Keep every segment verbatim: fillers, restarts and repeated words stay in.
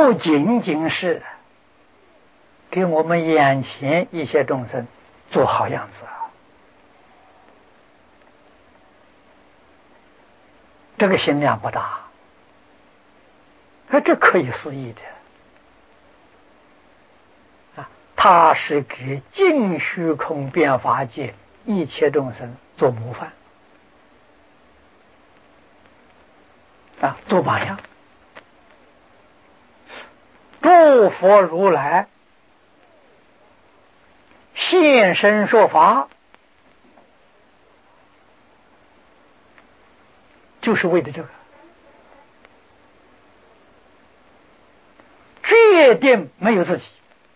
不仅仅是给我们眼前一些众生做好样子啊，这个心量不大，哎，这可以思议的啊！他是给尽虚空变法界一切众生做模范啊，做榜样。诸佛如来现身说法，就是为了这个，决定没有自己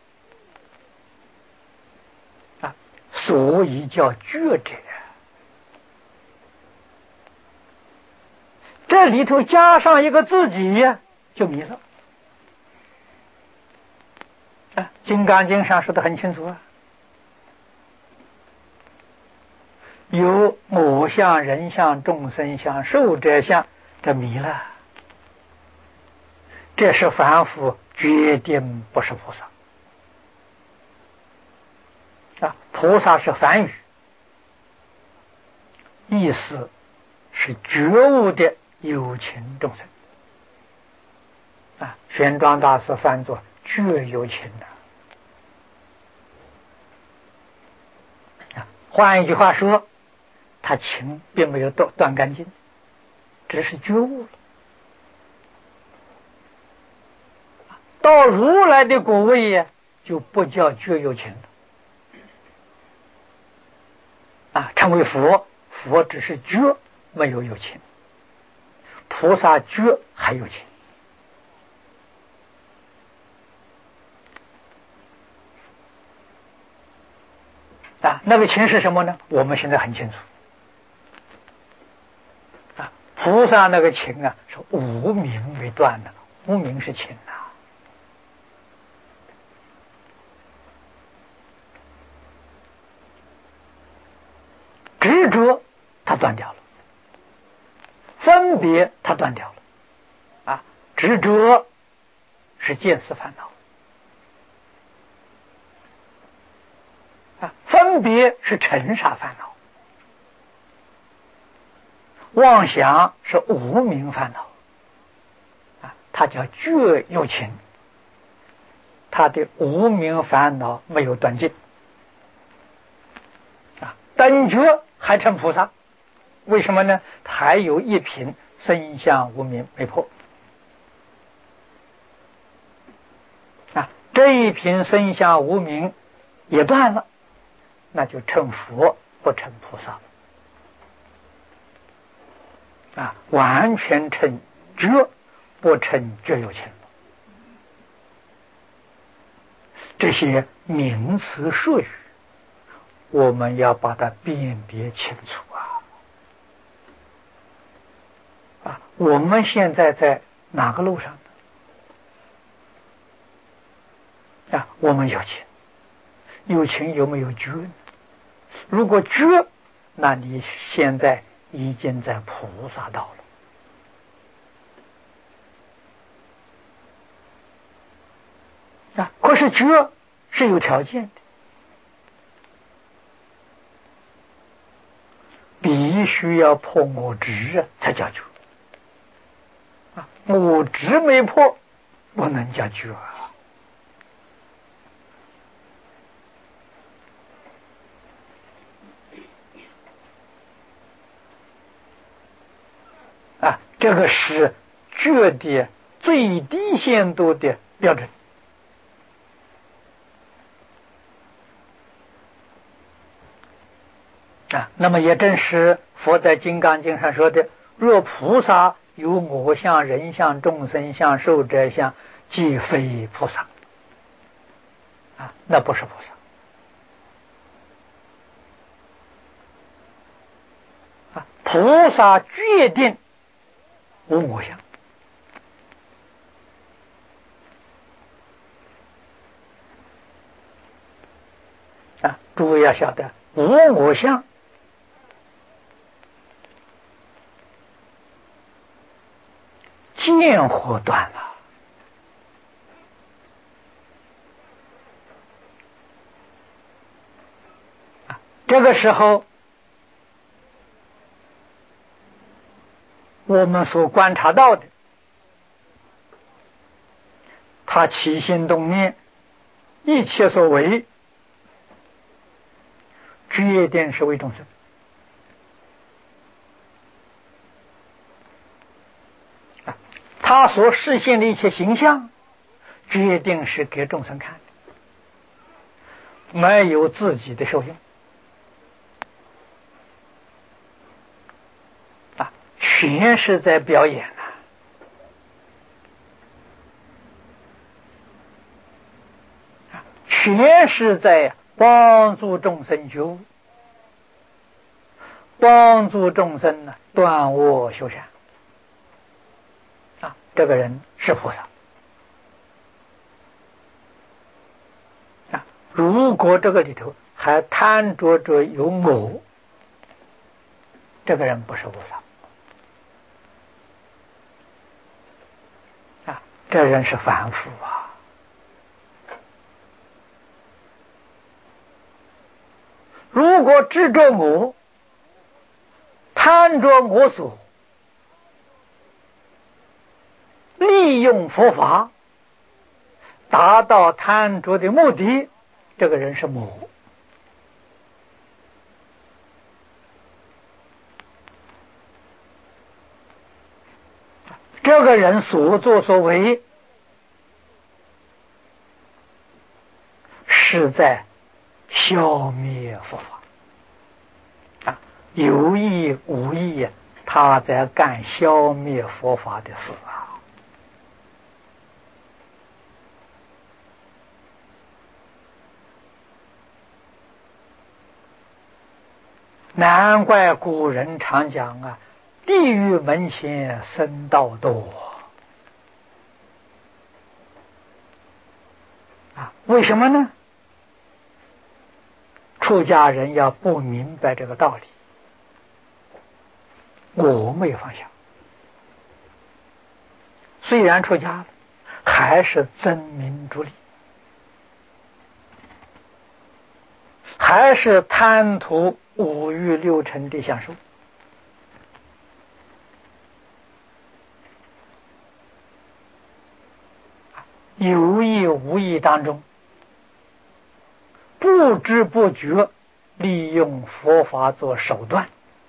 啊，所以叫觉者。这里头加上一个自己呀，就迷了。啊，《金刚经》上说的很清楚啊，有我相、人相、众生相、寿者相的迷了，这是凡夫，决定不是菩萨啊！菩萨是梵语，意思是觉悟的有情众生啊。玄奘大师翻作觉有情的啊。换一句话说，他情并没有断断干净，只是觉悟了。到如来的果位呀，就不叫觉有情了啊，成为佛，佛只是觉没有有情，菩萨觉还有情啊。那个情是什么呢？我们现在很清楚啊。菩萨那个情啊，是无明为断的，无明是情啊。执着它断掉了，分别它断掉了啊。执着是见思烦恼啊，分别是尘沙烦恼，妄想是无明烦恼啊，它叫觉有情，它的无明烦恼没有断尽啊，等觉还成菩萨，为什么呢？还有一品生相无明没破啊，这一品生相无明也断了，那就成佛不成菩萨啊，完全成觉不成觉有情。这些名词术语我们要把它辨别清楚啊！啊，我们现在在哪个路上呢？啊，我们有情，有情有没有觉呢？如果觉，那你现在已经在菩萨道了啊！可是觉是有条件的，必须要破我执啊，才叫觉啊！我执没破，不能叫觉啊！啊，这个是觉的最低限度的标准啊。那么也正是佛在《金刚经》上说的：若菩萨有我相、人相、众生相、寿者相，即非菩萨啊，那不是菩萨啊。菩萨决定无我相啊，诸位要晓得，无我相见惑断了这个时候，我们所观察到的，他起心动念，一切所为，决定是为众生。他所实现的一切形象，决定是给众生看的，没有自己的受用啊，全是在表演啊，全是在帮助众生觉悟，帮助众生呢断恶修善啊，这个人是菩萨啊。如果这个里头还贪着着有我，这个人不是菩萨啊，这人是凡夫啊。如果执着我，贪着我所，利用佛法达到贪着的目的，这个人是魔。这个人所作所为是在消灭佛法啊，有意无意他在干消灭佛法的事啊。难怪古人常讲啊，地狱门前僧道多啊，为什么呢？出家人要不明白这个道理，我没有放下，虽然出家了，还是争名逐利，还是贪图五欲六尘的享受。有意无意当中，不知不觉利用佛法做手段，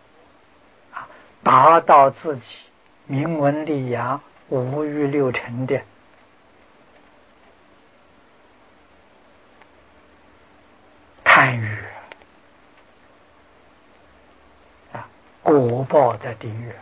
达到自己名闻利养五欲六尘的贪欲啊，果报在地狱。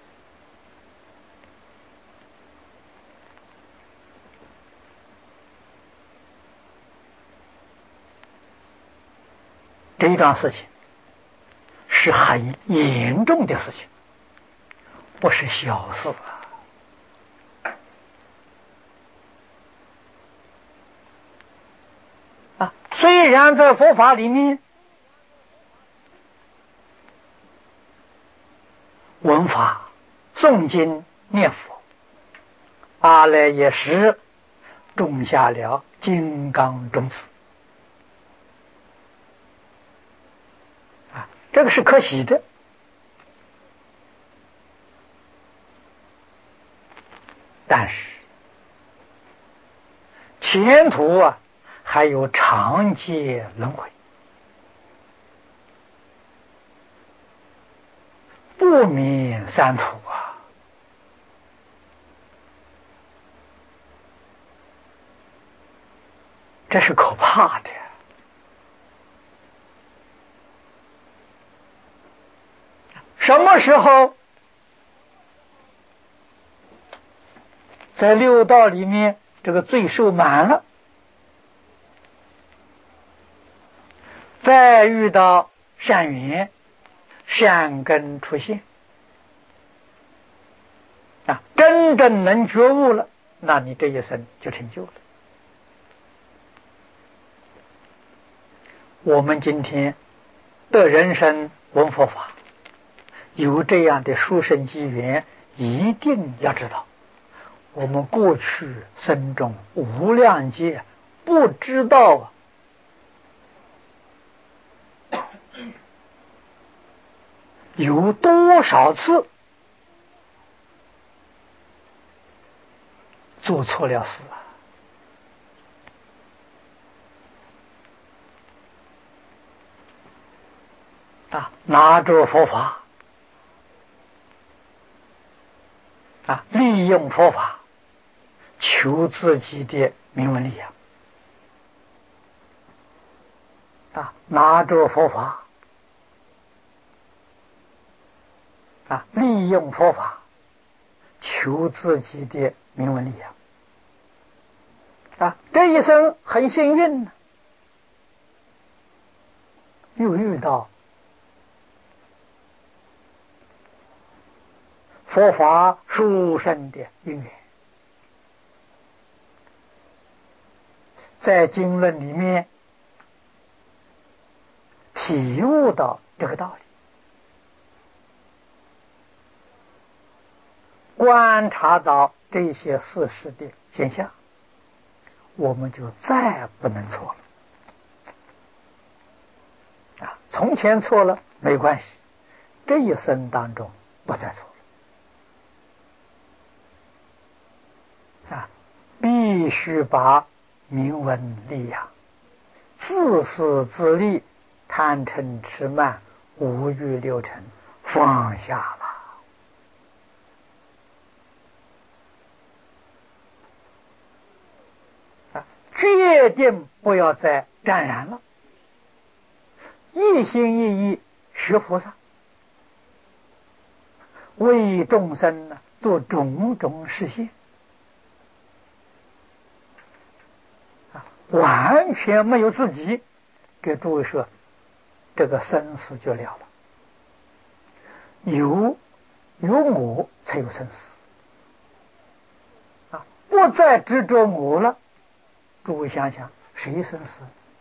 这一桩事情是很严重的事情，不是小事啊！啊，虽然在佛法里面闻法、诵经、念佛，阿赖耶识种下了金刚种子。这个是可喜的，但是前途啊还有长劫轮回，不免三途啊！这是可怕的。什么时候在六道里面这个罪受满了，再遇到善缘、善根出现啊，真正能觉悟了，那你这一生就成就了。我们今天的人生闻佛法，有这样的殊胜机缘，一定要知道，我们过去生中无量劫不知道有多少次做错了事啊？啊，拿着佛法啊，利用佛法求自己的名闻利养啊，拿着佛法啊，利用佛法求自己的名闻利养啊，这一生很幸运呢，又遇到佛法殊胜的因缘，在经论里面体悟到这个道理，观察到这些事实的现象，我们就再不能错了啊！从前错了没关系，这一生当中不再错了啊！必须把名闻利养、自私自利、贪嗔痴慢、五欲六尘放下了。决定不要再沾染了，一心一意学菩萨，为众生呢做种种实现啊，完全没有自己。给诸位说，这个生死就了了，有有我才有生死啊，不再执着我了。诸位想想，谁生死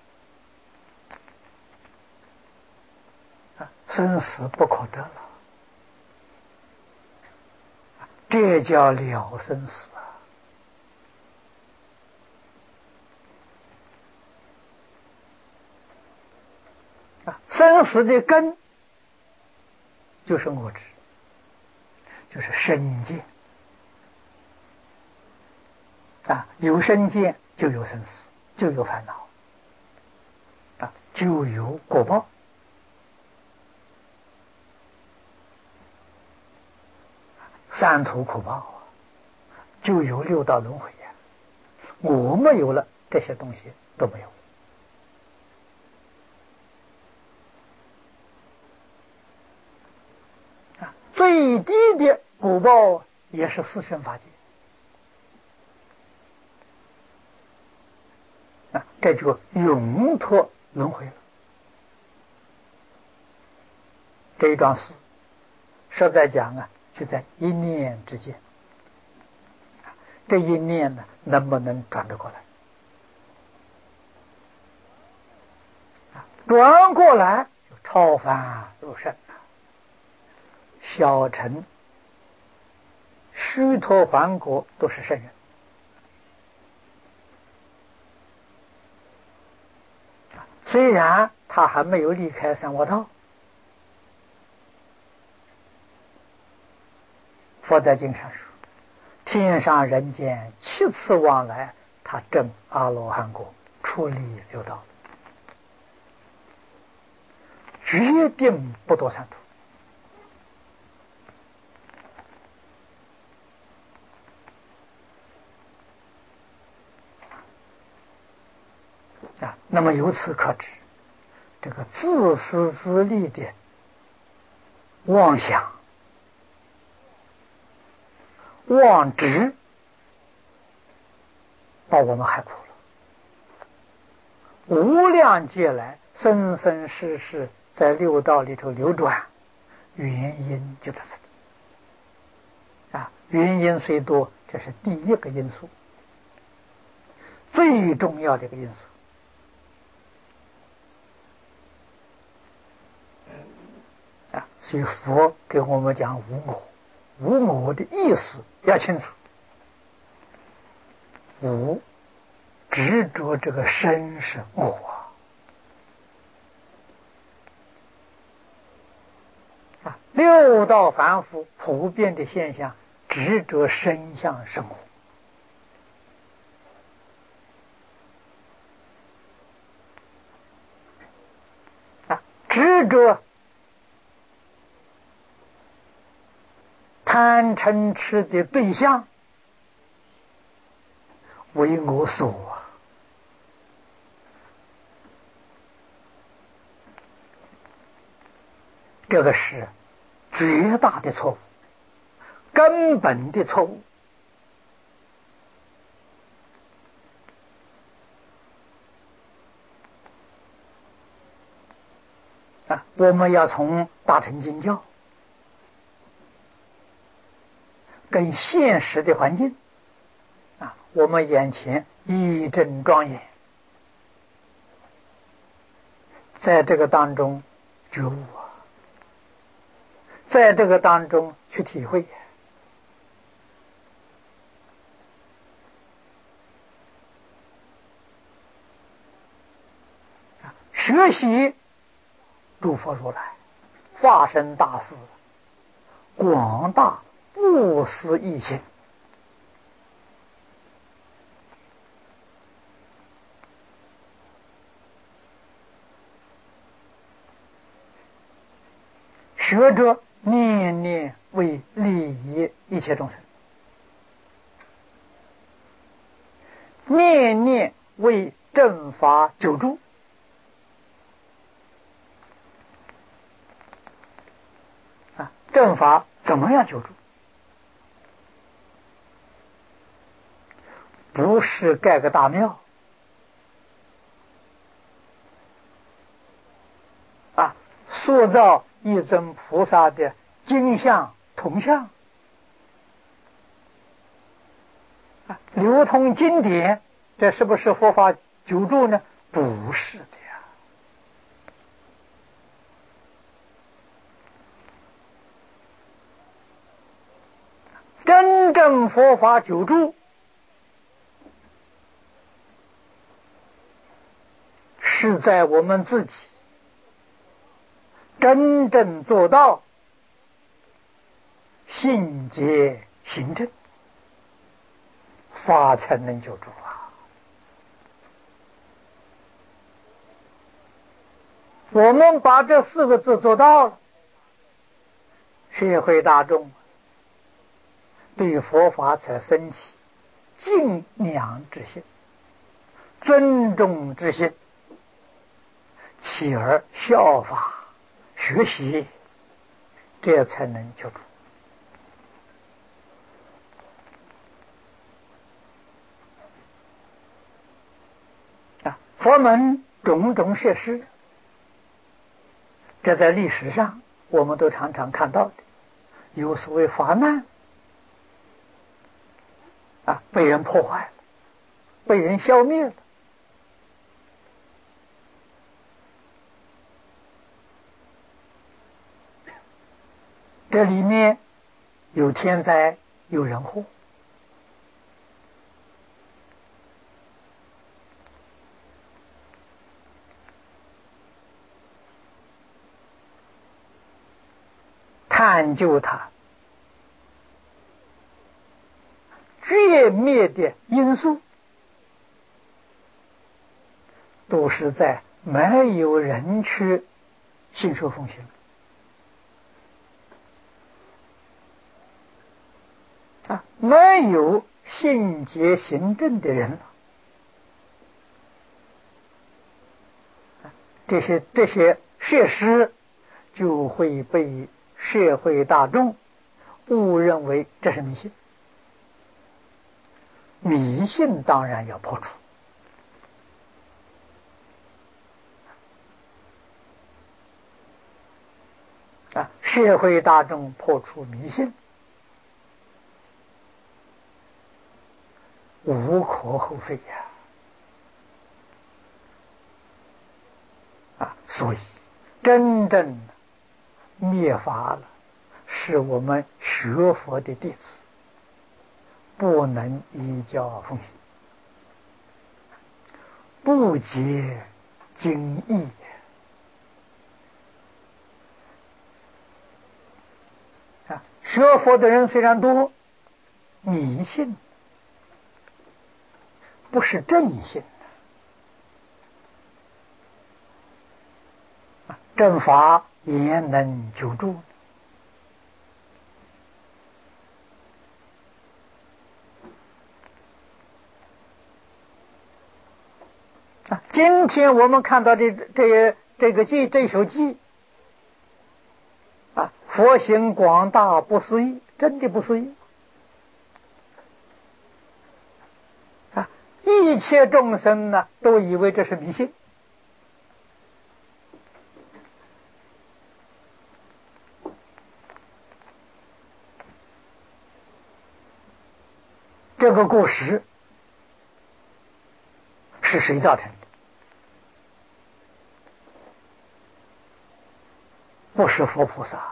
啊？生死不可得了，这叫了生死啊！啊，生死的根就是我执，就是身见啊，有身见就有生死，就有烦恼啊，就有果报。三途苦报啊，就有六道轮回呀。我没有了，这些东西都没有啊。最低的果报也是四圣法界啊，这就永脱轮回了。这一桩事实在讲啊，就在一念之间，这一念呢，能不能转得过来？转过来就超凡入圣了，小乘须陀洹果都是圣人虽然他还没有离开三恶道，佛在经上说，天上人间七次往来，他证阿罗汉果，出离六道，决定不堕三途啊。那么由此可知，这个自私自利的妄想、妄执，把我们害苦了。无量劫来，生生世世在六道里头流转，原因就在这里啊。原因虽多，这是第一个因素，最重要的一个因素啊。所以佛给我们讲无我，无我的意思要清楚。无执着这个身是我， 六道凡夫普遍的现象，执着身相生活。啊，执着贪嗔痴的对象为我所啊，这个是绝大的错误，根本的错误。啊，我们要从大乘经教跟现实的环境啊，我们眼前一正庄严，在这个当中觉悟啊，在这个当中去体会啊，学习诸佛如来化身大士广大不思议心，学着念念为利益一切众生，念念为正法久住。啊，正法怎么样久住？不是盖个大庙啊，塑造一尊菩萨的金像铜像啊，流通经典，这是不是佛法久住呢？不是的呀。真正佛法久住是在我们自己真正做到信解行证，法才能久住啊。我们把这四个字做到了，社会大众对佛法才升起敬仰之心、尊重之心，起而效法学习，这才能久住啊。佛门种种设施，这在历史上我们都常常看到的，有所谓法难啊，被人破坏了，被人消灭了。这里面有天灾，有人祸，探究它绝灭的因素，都是在没有人去信受奉行啊，没有信解行证的人，这些这些设施就会被社会大众误认为这是迷信。迷信当然要破除啊，社会大众破除迷信，无可厚非呀！啊，所以真正灭法了，是我们学佛的弟子不能依教奉行，不解经义学佛的人虽然多，迷信不是正信。正法也能救助。啊，今天我们看到的这这个偈这首偈啊，佛行广大不思议，真的不思议啊！一切众生呢，都以为这是迷信。这个过失是谁造成的？不是佛菩萨。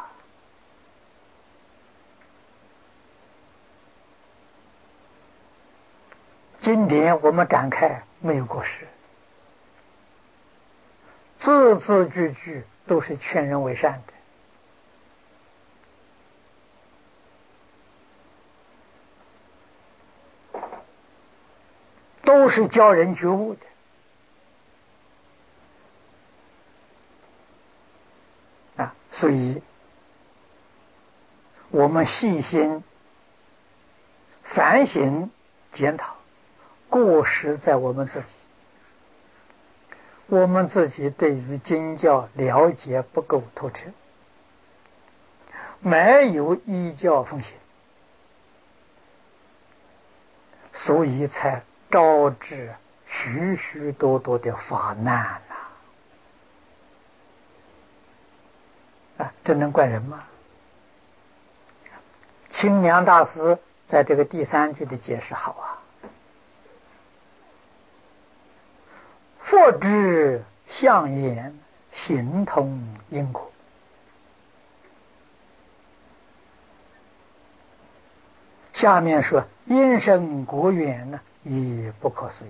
经典我们展开没有过失，字字句句都是劝人为善的。都是教人觉悟的啊，所以我们细心反省检讨，过失在我们自己。我们自己对于经教了解不够透彻，没有依教奉行，所以才招致许许多多的法难呐！啊，这能怪人吗？清凉大师在这个第三句的解释好啊，佛知相言，形通因果。下面说因生果远呢，亦不可思议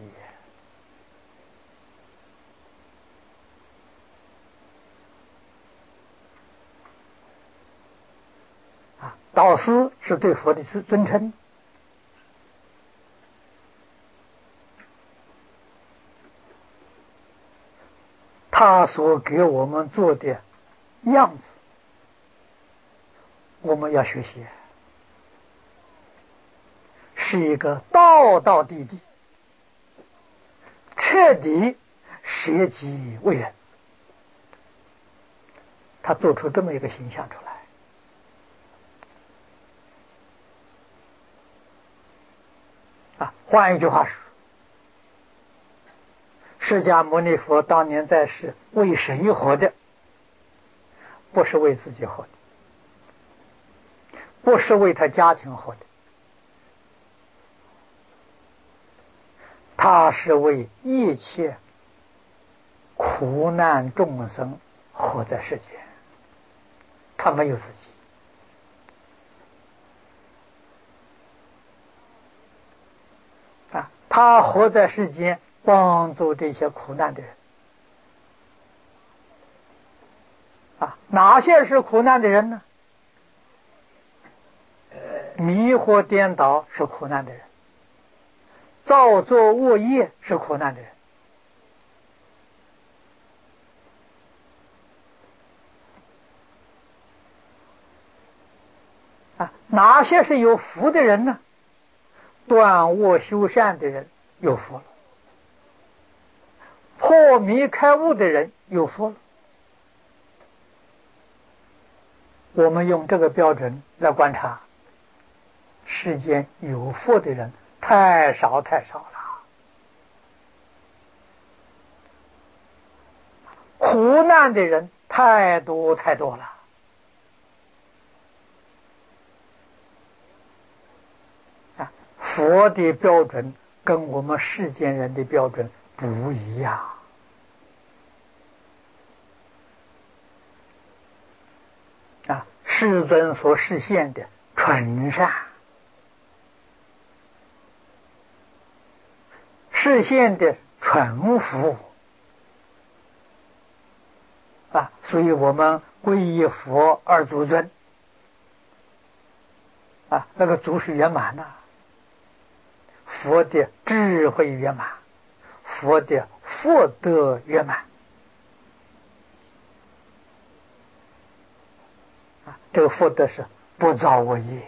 啊！导师是对佛的尊称，他所给我们做的样子，我们要学习，是一个道道地地、彻底舍己为人。他做出这么一个形象出来啊！换一句话说，释迦牟尼佛当年在世为谁活的？不是为自己活的，不是为他家庭活的，他是为一切苦难众生活在世间，他没有自己啊！他活在世间，帮助这些苦难的人啊！哪些是苦难的人呢？迷惑颠倒是苦难的人，造作恶业是苦难的人啊！哪些是有福的人呢？断恶修善的人有福了，破迷开悟的人有福了。我们用这个标准来观察，世间有福的人太少太少了，苦难的人太多太多了啊！佛的标准跟我们世间人的标准不一样啊！世尊所示现的纯善，示现的纯福啊！所以我们皈依佛二祖尊啊，那个足是圆满的，佛的智慧圆满，佛的福德圆满。啊，这个福德是不造恶业，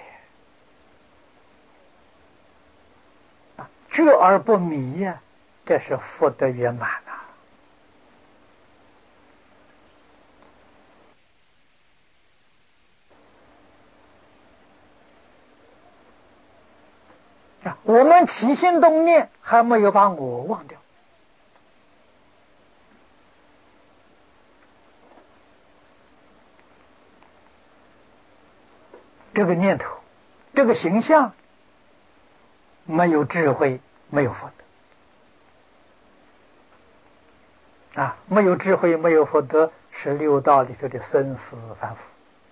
啊，觉而不迷呀，这是福德圆满呐。啊，我们起心动念还没有把我忘掉。这个念头，这个形象，没有智慧，没有福德啊！没有智慧，没有福德，是六道里头的生死反复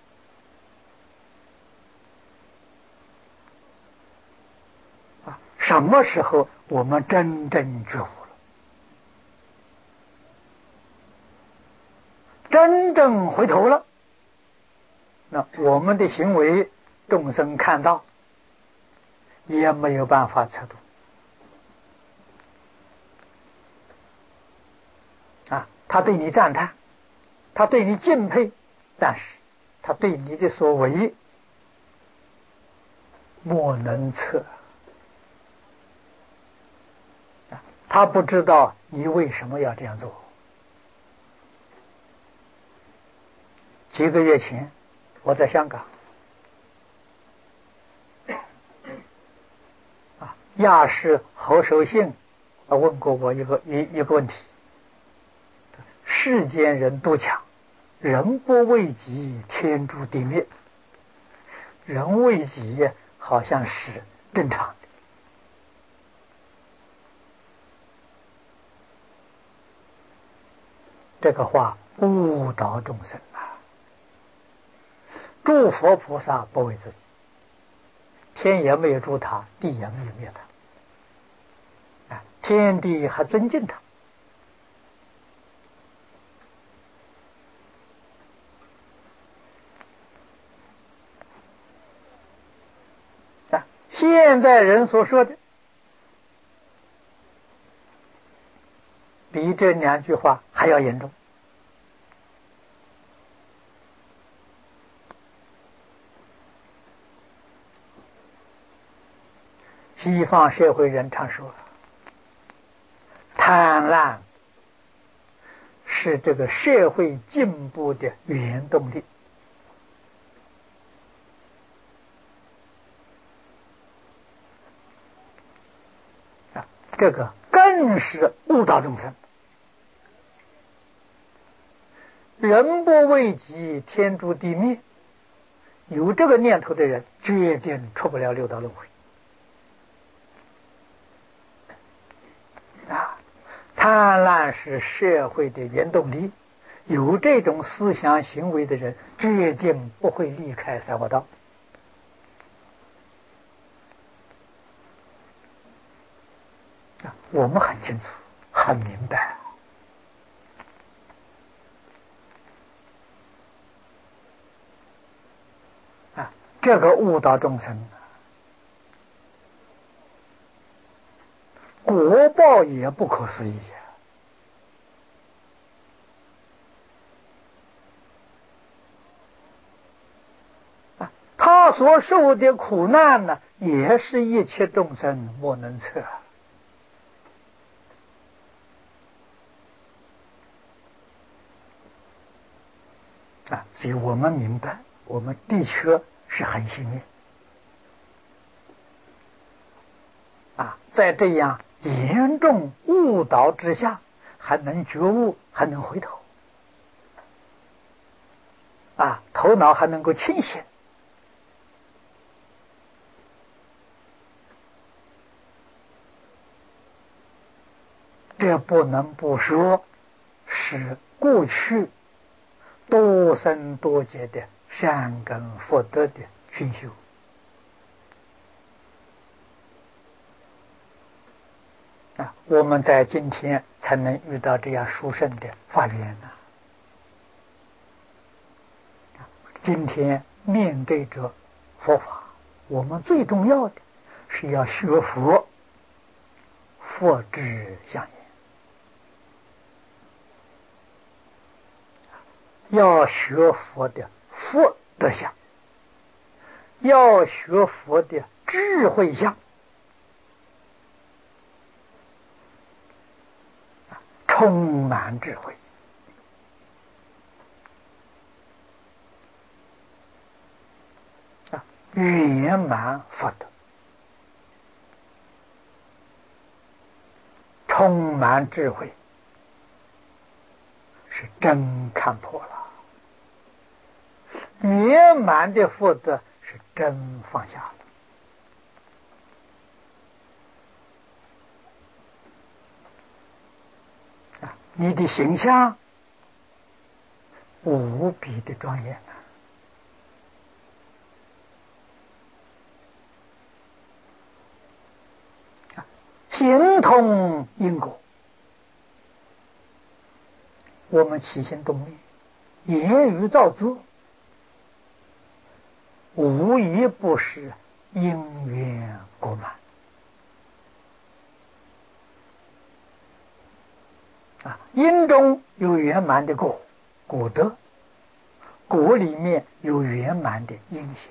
啊！什么时候我们真正觉悟了，真正回头了，那我们的行为众生看到也没有办法测度啊！他对你赞叹，他对你敬佩，但是他对你的所为莫能测啊！他不知道你为什么要这样做。几个月前我在香港啊，亚视侯守信啊问过我一个一一个问题：世间人都讲人不为己，天诛地灭。人为己好像是正常的，这个话误导众生啊！诸佛菩萨不为自己，天也没有诛他，地也没有灭他，啊，天地还尊敬他。啊，现在人所说的比这两句话还要严重。西方社会人常说，贪婪是这个社会进步的原动力。啊，这个更是误导众生。人不为己，天诛地灭。有这个念头的人，决定出不了六道轮回。啊，贪婪是社会的原动力，有这种思想行为的人，决定不会离开三恶道。啊，我们很清楚，很明白。啊，这个误导众生，果报也不可思议啊！他所受的苦难呢，也是一切众生莫能测啊！所以我们明白，我们的确是很幸运啊，在这样严重误导之下，还能觉悟，还能回头啊，头脑还能够清醒。这不能不说是过去多生多劫的善根福德的熏修啊，我们在今天才能遇到这样殊胜的法缘呢。今天面对着佛法， 我们最重要的是要学佛，佛之相应，要学佛的佛德相，要学佛的智慧相，充满智慧，啊，圆满福德，充满智慧，是真看破了；圆满的福德是真放下了。啊，你的形象无比的庄严啊！形同因果，我们起心动念、言语造作，无一不是因缘果满啊！因中有圆满的果，果德；果里面有圆满的因行。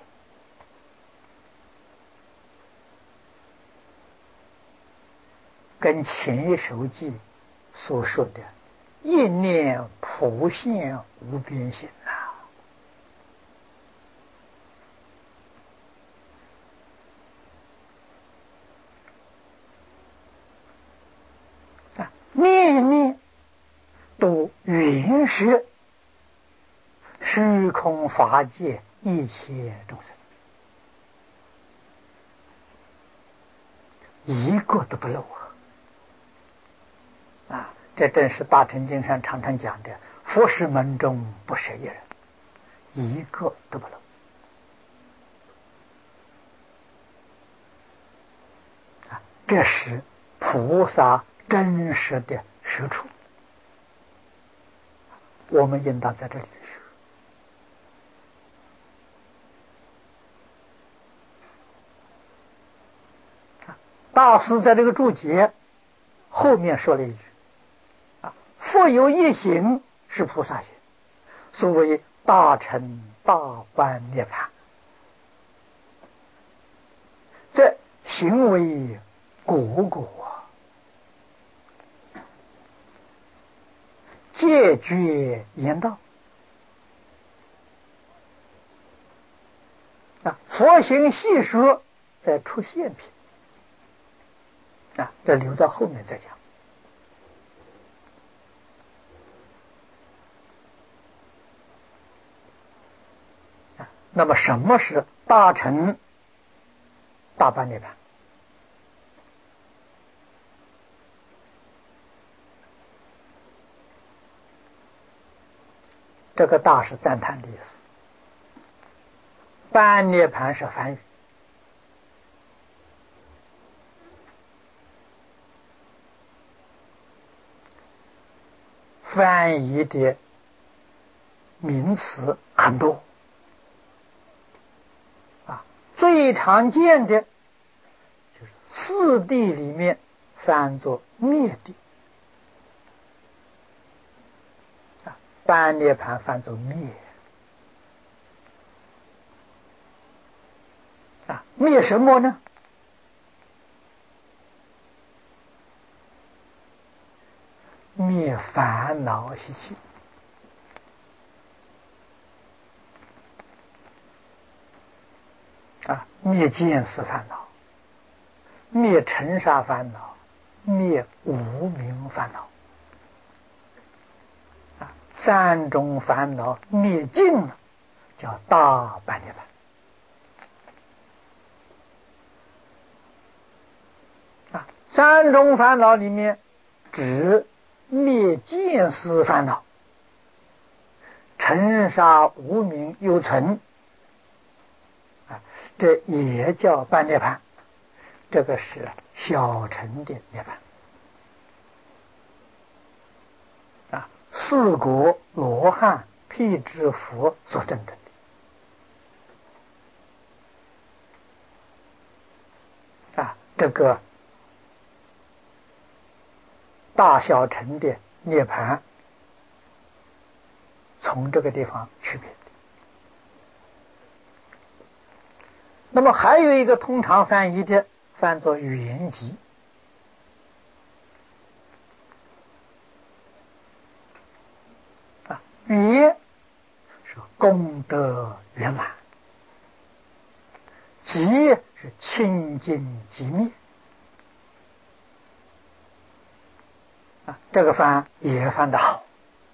跟前一首记所说的“一念普现无边行”啊，念念都原是虚空法界一切众生，一个都不漏啊！这正是大乘经上常常讲的“佛事门中不舍一人”，一个都不漏啊！这是菩萨真实的实处，我们应当在这里学。大师在这个注解后面说了一句啊：“佛有一行是菩萨行，所谓大乘大般涅槃。这行为果果，戒绝言道啊，佛行细说在出现品。”啊，这留到后面再讲。啊，那么什么是大乘大般涅槃？这个大是赞叹的意思，般涅槃是梵语。翻译的名词很多啊，最常见的就是四谛里面翻作灭谛啊，般涅槃翻作灭啊，灭什么呢？灭烦恼习气啊，灭见思烦恼，灭尘沙烦恼，灭无明烦恼啊，三种烦恼灭尽了，叫大般涅槃啊。三种烦恼里面，只灭见思烦恼，尘沙无明有存啊，这也叫般涅槃，这个是小乘的涅槃啊，四果罗汉辟支佛所证的这个大小乘的涅盘从这个地方区别的。那么还有一个通常翻译的翻作圆寂啊，圆是功德圆满，寂是清净寂灭啊，这个翻也翻得好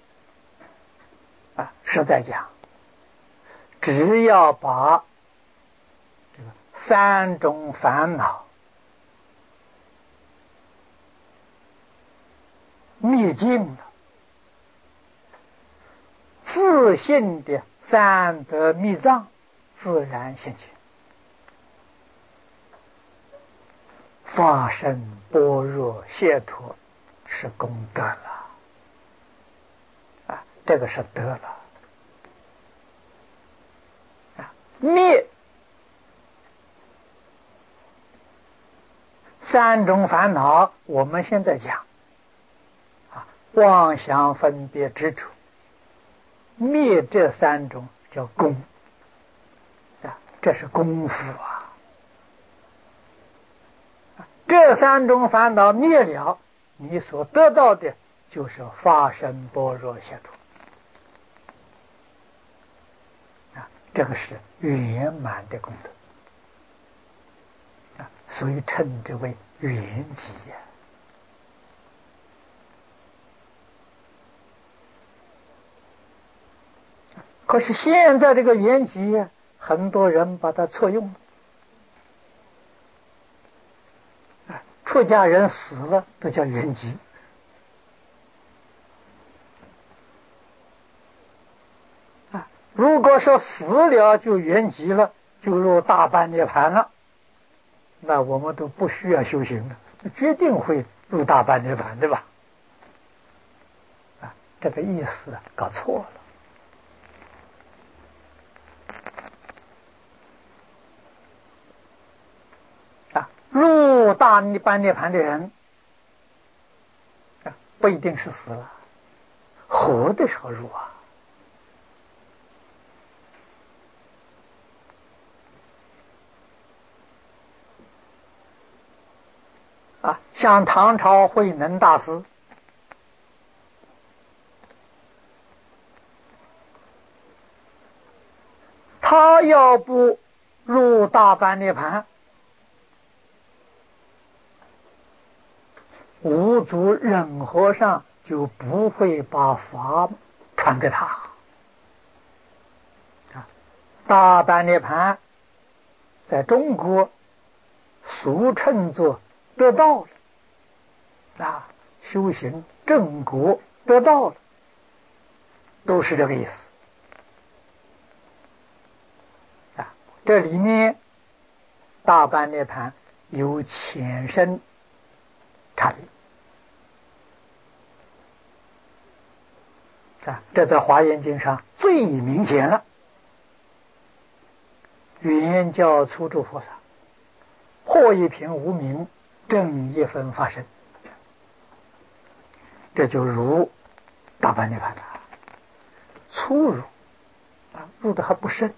啊。实在讲，只要把这个三种烦恼灭尽了，自信的三德密藏自然现前，发生般若解脱是功德了啊，这个是得了啊。灭三种烦恼，我们现在讲啊，妄想分别执着，灭这三种叫功啊，这是功夫啊。这三种烦恼灭了，你所得到的就是发生般若解脱啊，这个是圆满的功德啊，所以称之为圆寂呀。可是现在这个圆寂，很多人把它错用了。出家人死了都叫圆寂啊！如果说死了就圆寂了，就入大般涅盘了，那我们都不需要修行了，决定会入大般涅盘，对吧？啊，这个意思搞错了。入大般涅盘的人不一定是死了，活的时候入啊。啊，像唐朝慧能大师，他要不入大般涅盘，五祖忍和尚就不会把法传给他啊。大般涅盘在中国俗称作得道了啊，修行正果得道了，都是这个意思啊。这里面大般涅盘有浅深差别啊，这在华严经上最明显了。圆教初住菩萨，破一品无明，正一分发生，这就入大般涅盘了。初入啊，入的还不深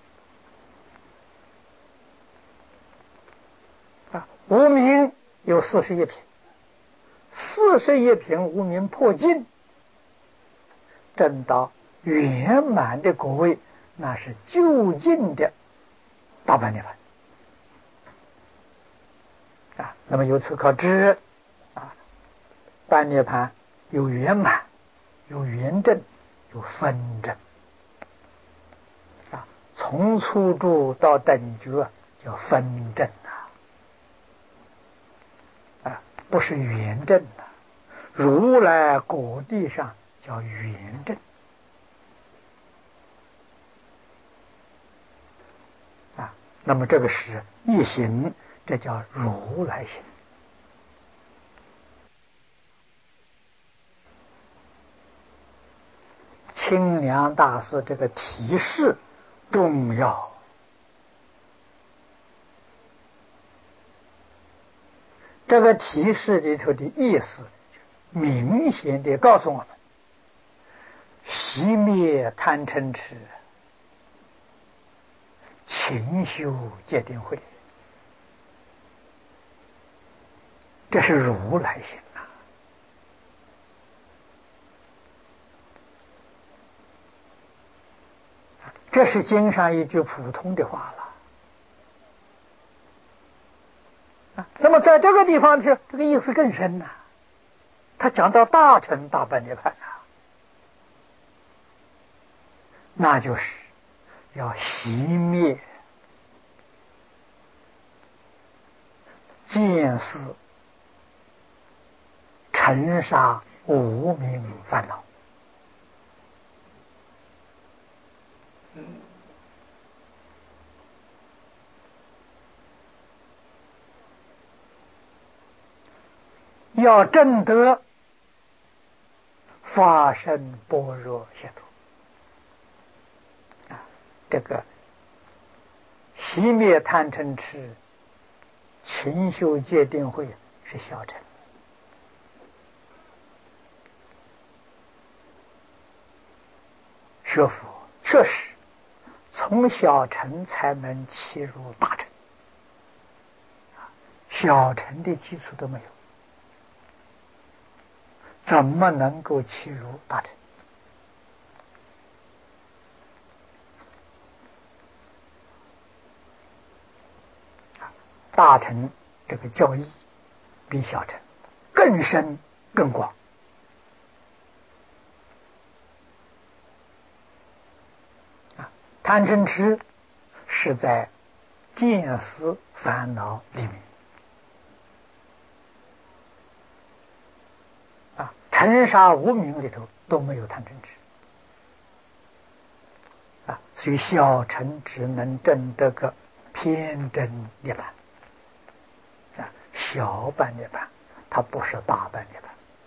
啊。无明有四十一品，四十一品无明破尽，证到圆满的果位，那是究竟的大般涅盘啊。那么由此可知啊，般涅盘有圆满，有圆正，有分正啊。从初住到等觉叫分正啊，啊，不是圆正啊。如来果地上叫圆正啊。那么这个是一行，这叫如来行。清凉大师这个提示重要这个提示里头的意思，明显的告诉我们：熄灭贪嗔痴，勤修戒定慧，这是如来心啊！这是经上一句普通的话了。那么在这个地方是这个意思更深呐、啊，他讲到大乘大般涅槃啊，那就是要熄灭见思尘沙无明烦恼。要证得法身般若解脱啊，这个熄灭贪嗔痴，勤修戒定慧是小乘。学佛确实从小乘才能契入大乘，小乘的基础都没有，怎么能够契入大乘？大乘这个教义比小乘更深更广啊！贪嗔痴是在见思烦恼里面啊，尘沙无明里头都没有贪嗔痴啊，所以小乘只能证得个偏真涅槃啊，小般涅槃，它不是大般涅槃。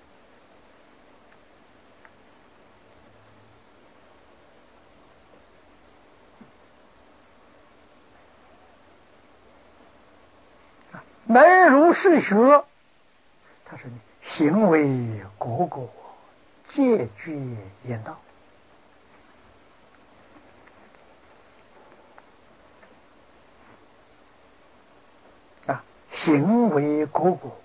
能如是学，他说行为果果，戒绝言道啊，行为果果，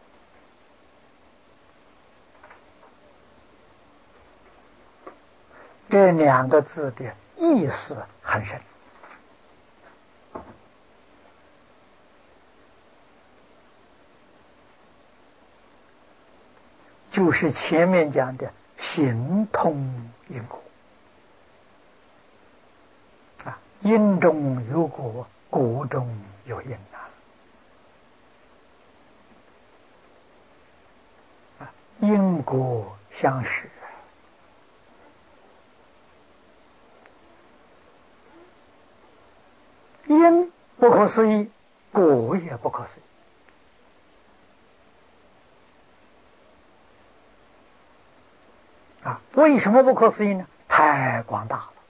这两个字的意思很深。就是前面讲的行通因果啊，因中有果，果中有因啊，因果相识，因不可思议，果也不可思议。啊，为什么不可思议呢？太广大了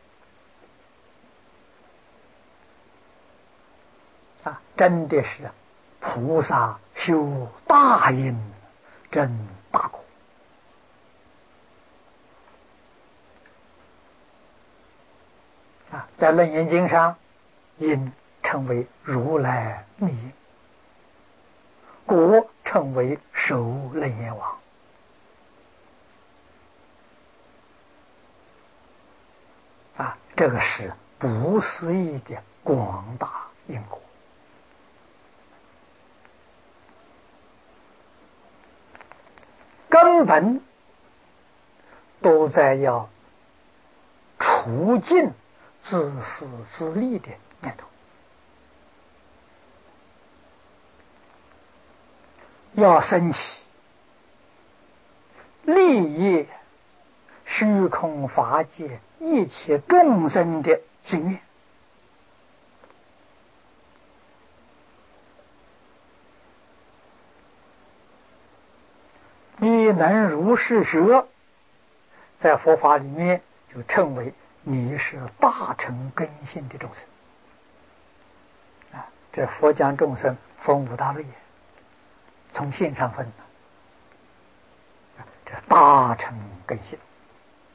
啊！真的是菩萨修大因，真大果啊！在楞严经上，因称为如来密因，果称为首楞严王。啊，这个是不思议的广大因果，根本都在要除尽自私自利的念头，要升起利益虚空法界一切众生的心愿。你能如是学，在佛法里面就称为你是大乘根性的众生啊！这佛讲众生分五大类： 从性上分，这大乘根性。